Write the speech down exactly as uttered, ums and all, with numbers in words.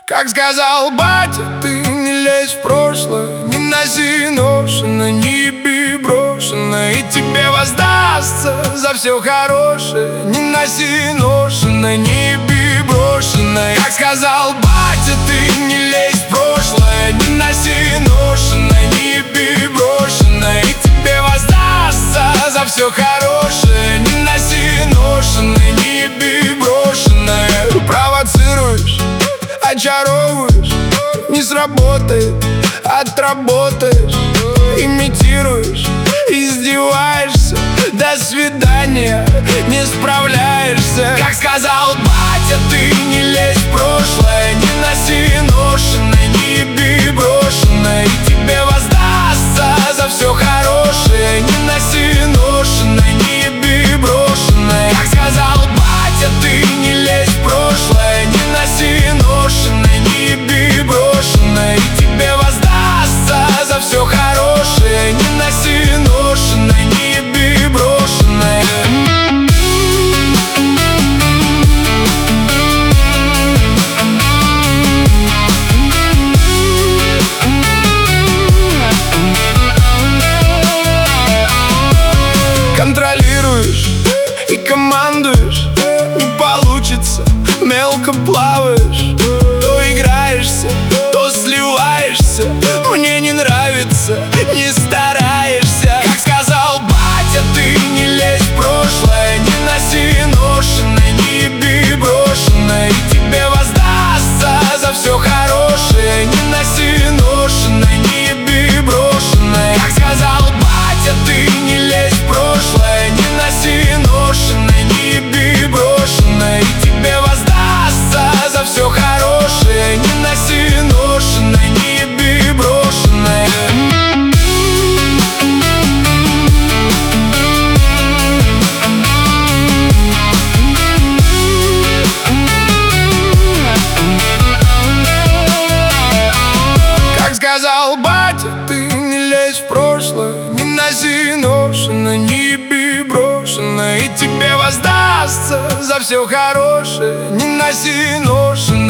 Как сказал батя, ты не лезь в прошлое, не носи ношено, не еби брошено, и тебе воздастся за все хорошее. Не носи ношено, не еби брошено. Как сказал батя, ты не лезь в прошлое, не носи ношено, не еби брошено, и тебе воздастся за все хорошее. Не носи ношено, не еби брошено. Провоцируешь, очаровываешь, не сработает, отработаешь. Имитируешь, издеваешься, до свидания, не справляешься. Как сказал батя, ты не лезь в прошлое, не носи ношено, не еби брошено, и тебе воздастся за все хорошее. Не носи ношено, не еби брошено. Как сказал батя, ты не лезь в прошлое, не носи ношено, не еби брошено, и тебе воздастся за все хорошее. Не носи ношено, не еби брошено. Контролируешь и командуешь, не получится, мелко плаваешь. То играешься, то сливаешься, мне не нравится, не стараешься. Как сказал батя, ты не лезь в прошлое, не носи ношено, не еби брошено, и тебе воздастся за все хорошее. Не носи ношено, не еби брошено. Как сказал батя, ты не лезь в прошлое, не носи ношено, не еби брошено, и тебе воздастся за все хорошее. Не носи ношено, не еби брошено. Как сказал батя, ты не лезь в прошлое, не носи ношено, не еби брошено, и тебе воздастся за все хорошее. Не носи ношено,